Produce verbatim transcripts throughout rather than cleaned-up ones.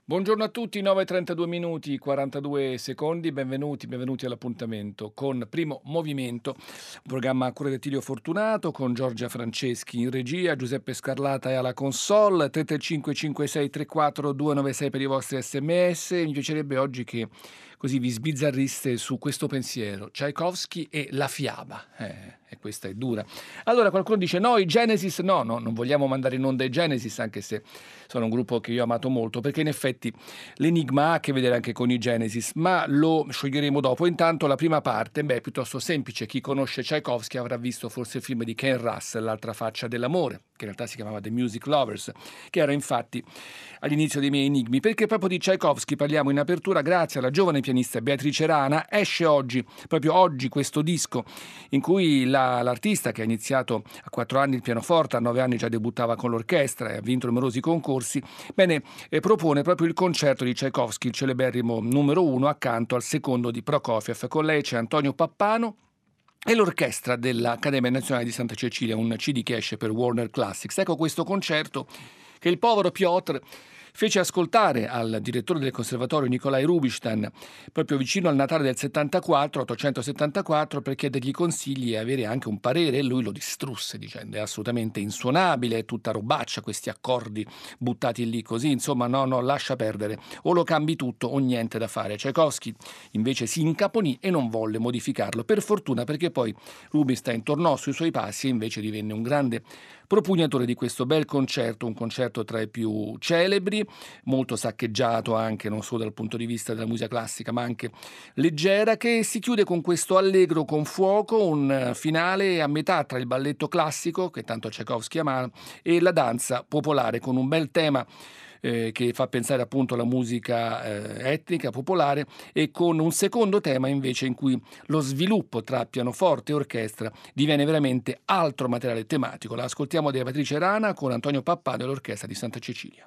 Buongiorno a tutti, nove e trentadue minuti, quarantadue secondi, benvenuti, benvenuti all'appuntamento con Primo Movimento, un programma a cura di Tilio Fortunato, con Giorgia Franceschi in regia, Giuseppe Scarlata è alla console, tre tre cinque cinque sei tre quattro due nove sei per i vostri sms. Mi piacerebbe oggi che così vi sbizzarriste su questo pensiero, Tchaikovsky e la fiaba, eh, e questa è dura. Allora qualcuno dice no, i Genesis, no, no, non vogliamo mandare in onda i Genesis, anche se sono un gruppo che io ho amato molto, perché in effetti l'enigma ha a che vedere anche con i Genesis, ma lo scioglieremo dopo. Intanto la prima parte, beh, è piuttosto semplice. Chi conosce Tchaikovsky avrà visto forse il film di Ken Russell, L'altra faccia dell'amore, che in realtà si chiamava The Music Lovers, che era infatti all'inizio dei miei enigmi, perché proprio di Tchaikovsky parliamo in apertura grazie alla giovane pianista Beatrice Rana. Esce oggi, proprio oggi, questo disco in cui la, l'artista, che ha iniziato a quattro anni il pianoforte, a nove anni già debuttava con l'orchestra e ha vinto numerosi concorsi, bene, eh, propone proprio il concerto di Tchaikovsky, il celeberrimo numero uno, accanto al secondo di Prokofiev. Con lei c'è Antonio Pappano e l'orchestra dell'Accademia Nazionale di Santa Cecilia, un C D che esce per Warner Classics. Ecco questo concerto che il povero Piotr fece ascoltare al direttore del conservatorio Nikolai Rubinstein proprio vicino al Natale del settantaquattro, ottocentosettantaquattro, per chiedergli consigli e avere anche un parere, e lui lo distrusse dicendo è assolutamente insuonabile, è tutta robaccia, questi accordi buttati lì così, insomma no, no, lascia perdere, o lo cambi tutto o niente da fare. Tchaikovsky invece si incaponì e non volle modificarlo, per fortuna, perché poi Rubinstein tornò sui suoi passi e invece divenne un grande propugnatore di questo bel concerto, un concerto tra i più celebri, molto saccheggiato anche non solo dal punto di vista della musica classica ma anche leggera, che si chiude con questo allegro con fuoco, un finale a metà tra il balletto classico, che tanto Tchaikovsky ama, e la danza popolare, con un bel tema Eh, che fa pensare appunto alla musica eh, etnica, popolare, e con un secondo tema invece in cui lo sviluppo tra pianoforte e orchestra diviene veramente altro materiale tematico. La ascoltiamo da Beatrice Rana con Antonio Pappano e l'orchestra di Santa Cecilia.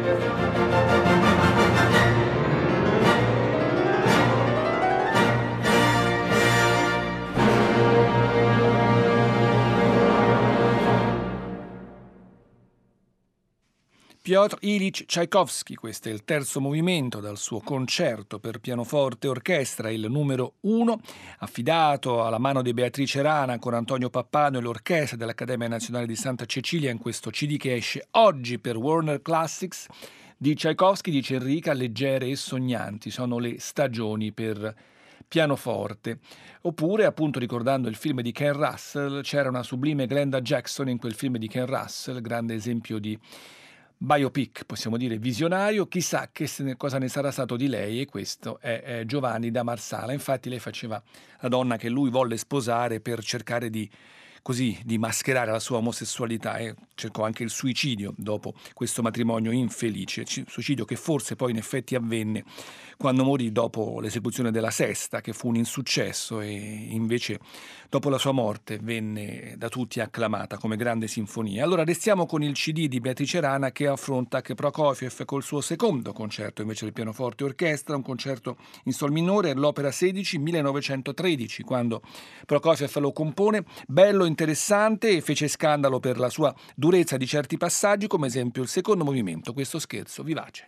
Piotr Ilyich Tchaikovsky, questo è il terzo movimento dal suo concerto per pianoforte e orchestra, il numero uno, affidato alla mano di Beatrice Rana con Antonio Pappano e l'orchestra dell'Accademia Nazionale di Santa Cecilia in questo C D che esce oggi per Warner Classics. Di Tchaikovsky, dice Enrica, leggere e sognanti sono le stagioni per pianoforte. Oppure, appunto, ricordando il film di Ken Russell, c'era una sublime Glenda Jackson in quel film di Ken Russell, grande esempio di biopic, possiamo dire visionario. Chissà che se ne, cosa ne sarà stato di lei, e questo è, è Giovanni da Marsala. Infatti lei faceva la donna che lui volle sposare per cercare di così di mascherare la sua omosessualità, e cercò anche il suicidio dopo questo matrimonio infelice, suicidio che forse poi in effetti avvenne quando morì dopo l'esecuzione della Sesta, che fu un insuccesso, e invece dopo la sua morte venne da tutti acclamata come grande sinfonia. Allora restiamo con il C D di Beatrice Rana, che affronta anche Prokofiev col suo secondo concerto invece del pianoforte e orchestra, un concerto in sol minore, l'opera sedici, millenovecentotredici, quando Prokofiev lo compone, bello, interessante, e fece scandalo per la sua durezza di certi passaggi, come esempio il secondo movimento, questo scherzo vivace.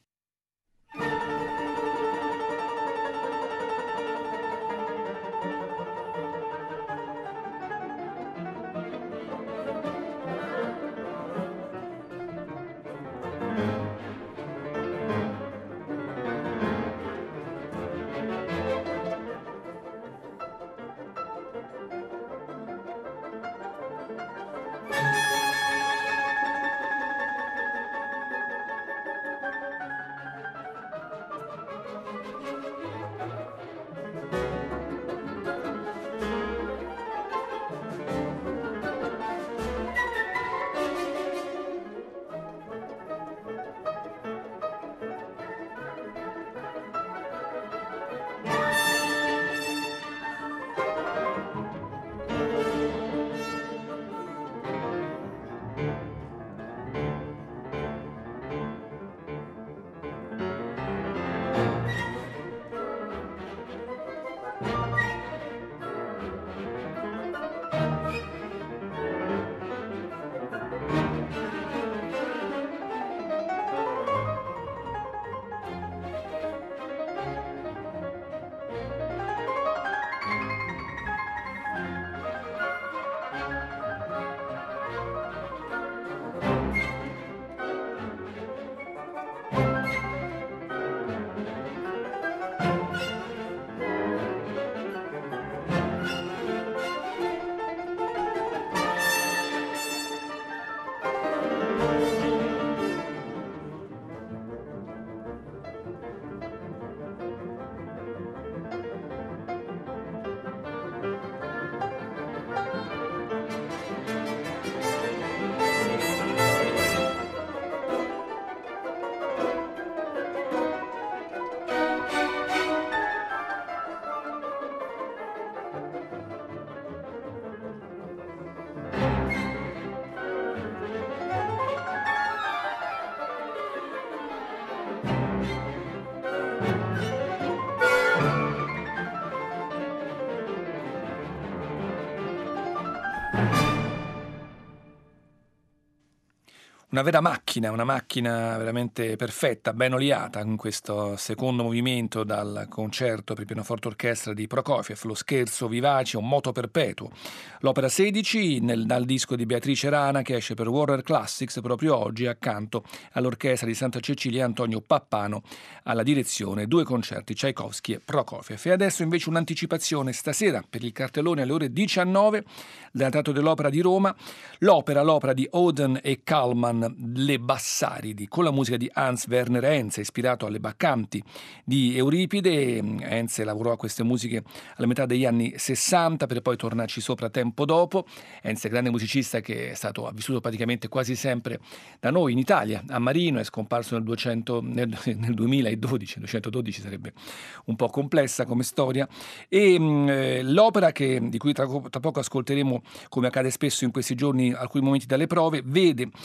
Una vera macchina, una macchina veramente perfetta, ben oliata, in questo secondo movimento dal concerto per pianoforte orchestra di Prokofiev, lo scherzo vivace, un moto perpetuo. L'opera sedici nel, dal disco di Beatrice Rana, che esce per Warner Classics proprio oggi, accanto all'orchestra di Santa Cecilia, Antonio Pappano alla direzione, due concerti, Tchaikovsky e Prokofiev. E adesso invece un'anticipazione stasera per il cartellone alle ore diciannove dal Teatro dell'Opera di Roma, l'opera, l'opera di Oden e Kallman, Le Bassaridi, con la musica di Hans Werner Henze, ispirato alle Baccanti di Euripide. Henze lavorò a queste musiche alla metà degli anni sessanta per poi tornarci sopra tempo dopo. Henze, grande musicista che è stato ha vissuto praticamente quasi sempre da noi in Italia, a Marino, è scomparso nel, duecento, nel, nel duemiladodici, duecentododici sarebbe un po' complessa come storia. E mh, l'opera che, di cui tra, tra poco ascolteremo, come accade spesso in questi giorni, alcuni momenti dalle prove, vede Dioniso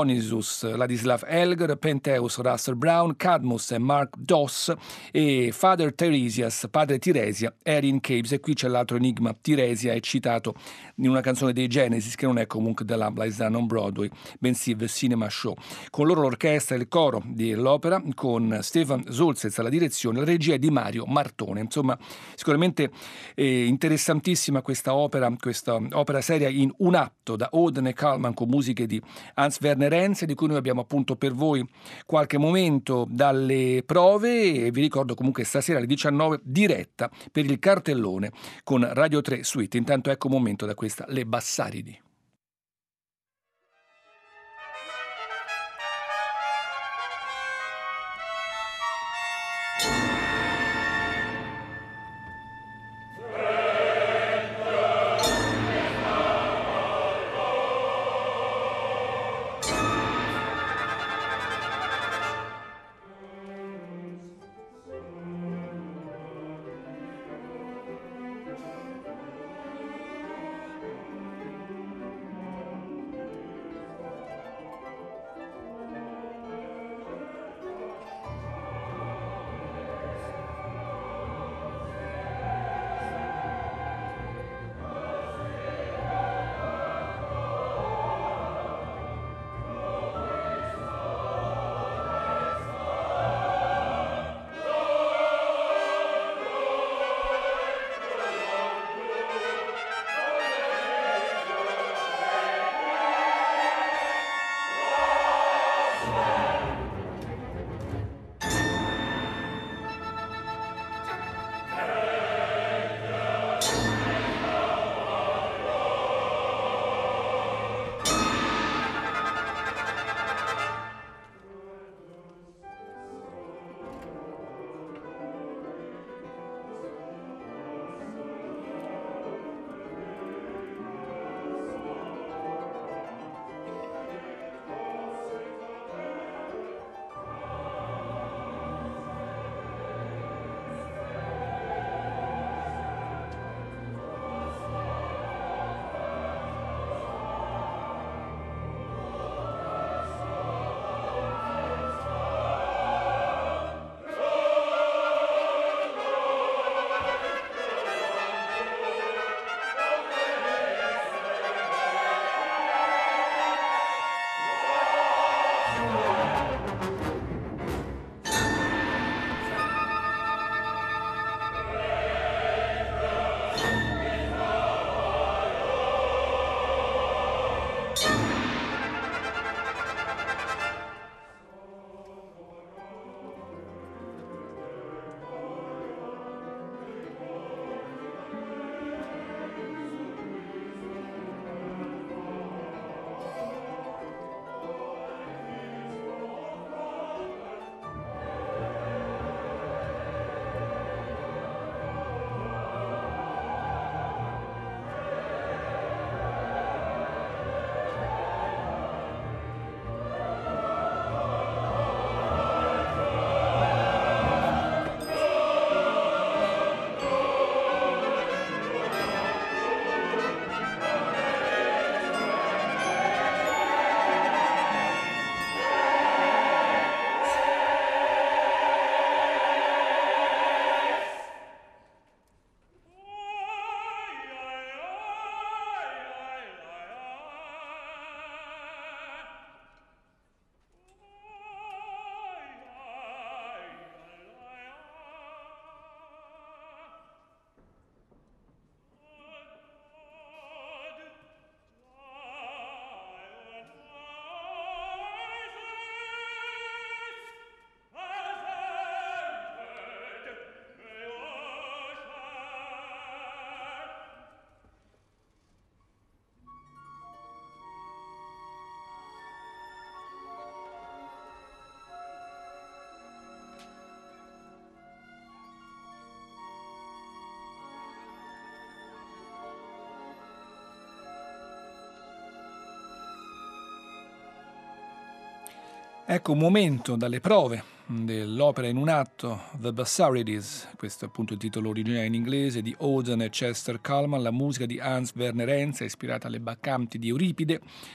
Dionysus, Ladislav Elgar, Pentheus, Russell Brown, Cadmus e Mark Doss e Father Tiresias, padre Tiresia, Erin Caves. E qui c'è l'altro enigma: Tiresia è citato in una canzone dei Genesis, che non è comunque della Lies Down on Broadway, bensì The Cinema Show. Con loro l'orchestra e il coro dell'opera, con Stefan Zolzez alla direzione, la regia è di Mario Martone. Insomma, sicuramente eh, interessantissima questa opera, questa opera seria in un atto da Oden e Kallman, con musiche di Hans Werner Henze, di cui noi abbiamo appunto per voi qualche momento dalle prove, e vi ricordo comunque stasera alle diciannove diretta per il cartellone con Radio tre Suite. Intanto ecco un momento da questa Le Bassaridi. Ecco un momento dalle prove dell'opera in un atto, The Bassarides, questo è appunto il titolo originale in inglese, di Oden e Chester Kallman, la musica di Hans Werner Henze, ispirata alle Baccanti di Euripide.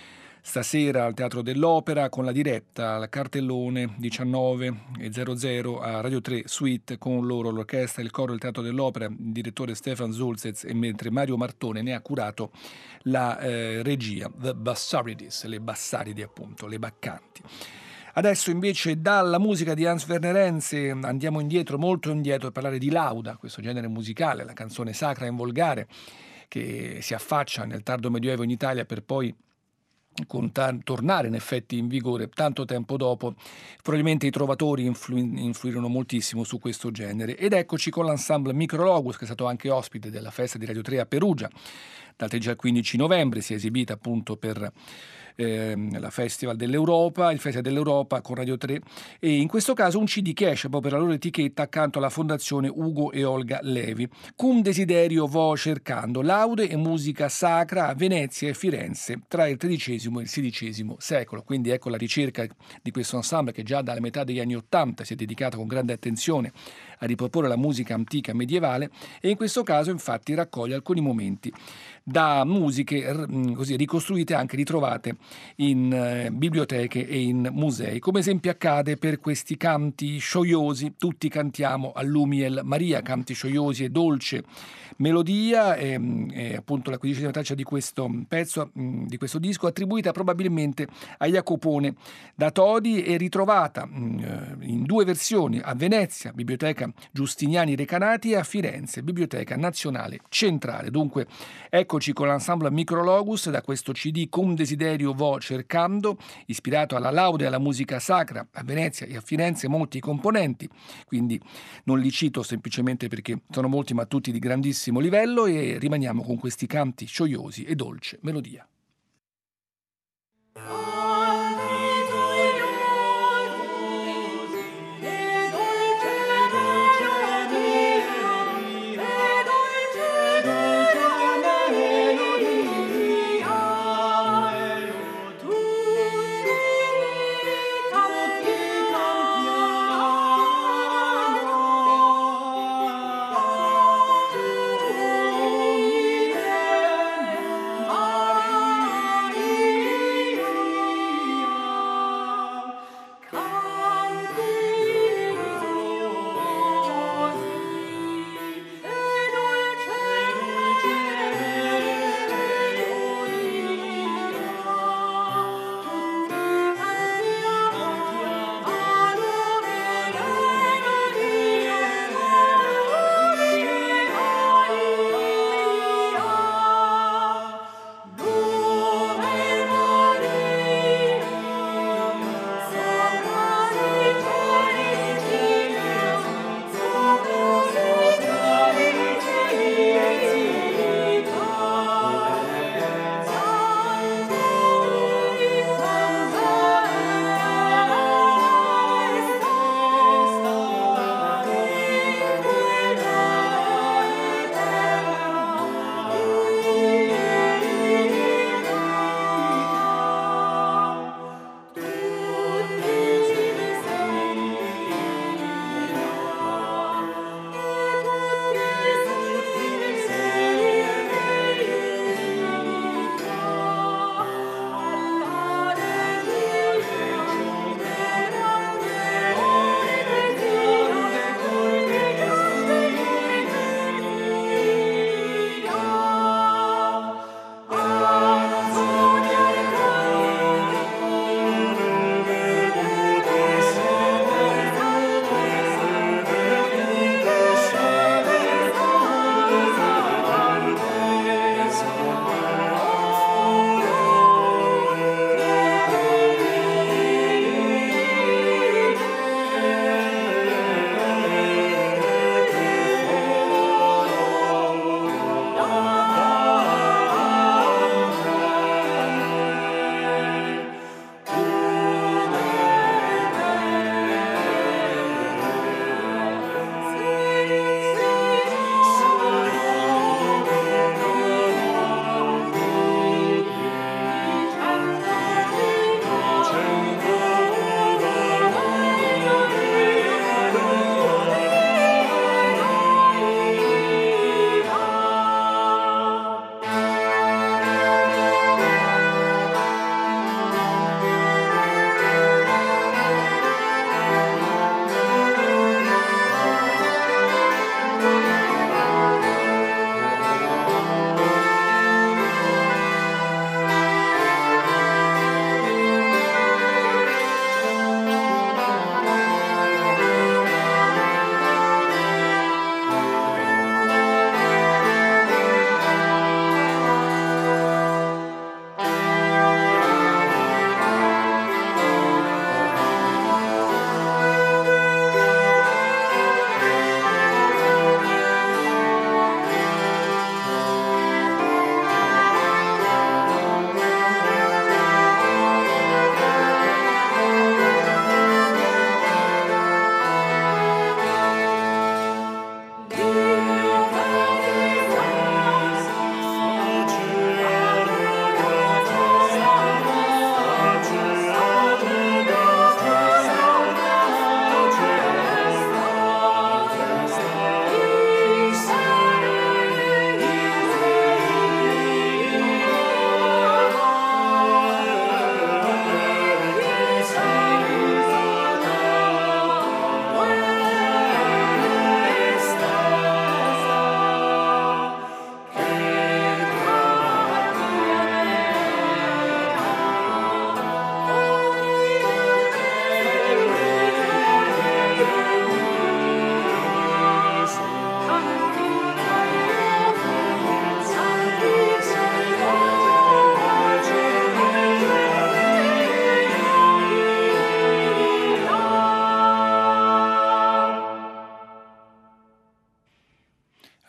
stasera al Teatro dell'Opera con la diretta al cartellone diciannove e zero zero a Radio tre Suite, con loro l'orchestra e il coro del Teatro dell'Opera, il direttore Stefan Zulzez, e mentre Mario Martone ne ha curato la eh, regia. The Bassarides, le Bassaridi appunto, le Baccanti. Adesso invece dalla musica di Hans Werner Henze andiamo indietro, molto indietro, per parlare di Lauda, questo genere musicale, la canzone sacra in volgare che si affaccia nel tardo medioevo in Italia per poi con ta- tornare in effetti in vigore tanto tempo dopo. Probabilmente i trovatori influ- influirono moltissimo su questo genere. Ed eccoci con l'ensemble Micrologus, che è stato anche ospite della festa di Radio tre a Perugia. Dal tredici al quindici novembre si è esibita appunto per ehm, la Festival dell'Europa, il Festival dell'Europa con Radio tre, e in questo caso un C D che esce proprio per la loro etichetta accanto alla Fondazione Ugo e Olga Levi. Cum desiderio vo cercando, laude e musica sacra a Venezia e Firenze tra il tredicesimo e il sedicesimo secolo. Quindi ecco la ricerca di questo ensemble che già dalla metà degli anni Ottanta si è dedicato con grande attenzione a riproporre la musica antica medievale, e in questo caso infatti raccoglie alcuni momenti da musiche r- così ricostruite, anche ritrovate in eh, biblioteche e in musei. Come esempio accade per questi canti scioiosi, tutti cantiamo a Lumiel Maria, canti scioiosi e dolce melodia, è, è appunto la quindicesima traccia di questo pezzo, mh, di questo disco, attribuita probabilmente a Jacopone da Todi e ritrovata mh, in due versioni a Venezia, Biblioteca Giustiniani Recanati, e a Firenze, Biblioteca Nazionale Centrale. Dunque eccoci con l'ensemble Micrologus da questo C D Cum desiderio vo cercando, ispirato alla laude e alla musica sacra a Venezia e a Firenze, molti componenti, quindi non li cito semplicemente perché sono molti ma tutti di grandissimo livello, e rimaniamo con questi canti scioiosi e dolce melodia.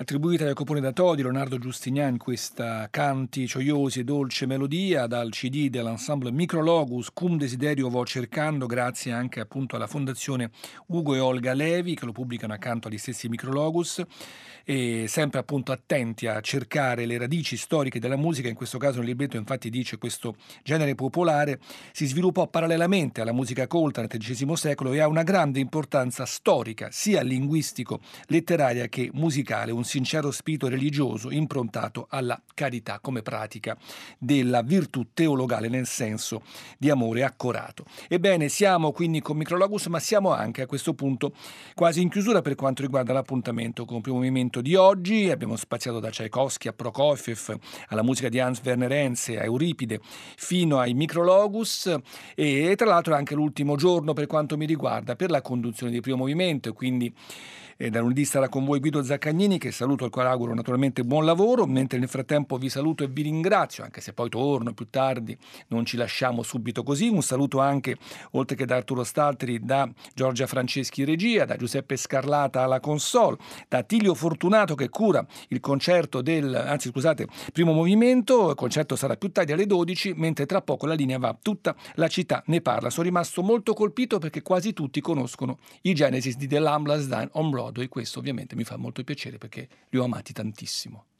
attribuita a Jacopone da Todi, Leonardo Giustinian, questa Canti gioiosi e dolce melodia dal C D dell'ensemble Micrologus, Cum Desiderio vo cercando, grazie anche appunto alla fondazione Ugo e Olga Levi che lo pubblicano accanto agli stessi Micrologus, e sempre appunto attenti a cercare le radici storiche della musica. In questo caso nel libretto infatti dice questo genere popolare si sviluppò parallelamente alla musica colta nel tredicesimo secolo e ha una grande importanza storica, sia linguistico, letteraria che musicale, un sincero spirito religioso improntato alla carità come pratica della virtù teologale nel senso di amore accorato. Ebbene, siamo quindi con Micrologus, ma siamo anche a questo punto quasi in chiusura per quanto riguarda l'appuntamento con il primo movimento di oggi. Abbiamo spaziato da Tchaikovsky a Prokofiev, alla musica di Hans Werner Henze, a Euripide, fino ai Micrologus, e tra l'altro è anche l'ultimo giorno per quanto mi riguarda per la conduzione del primo movimento, e quindi eh, da lunedì sarà con voi Guido Zaccagnini, che saluto, al quale auguro naturalmente buon lavoro, mentre nel frattempo vi saluto e vi ringrazio, anche se poi torno più tardi, non ci lasciamo subito così. Un saluto anche, oltre che da Arturo Stalteri, da Giorgia Franceschi in regia, da Giuseppe Scarlata alla console, da Attilio Fortunato che cura il concerto del, anzi scusate, primo movimento. Il concerto sarà più tardi alle dodici, mentre tra poco la linea va Tutta la città ne parla. Sono rimasto molto colpito perché quasi tutti conoscono i Genesis di The Lamb Lies Down on Broadway, questo ovviamente mi fa molto piacere perché li ho amati tantissimo.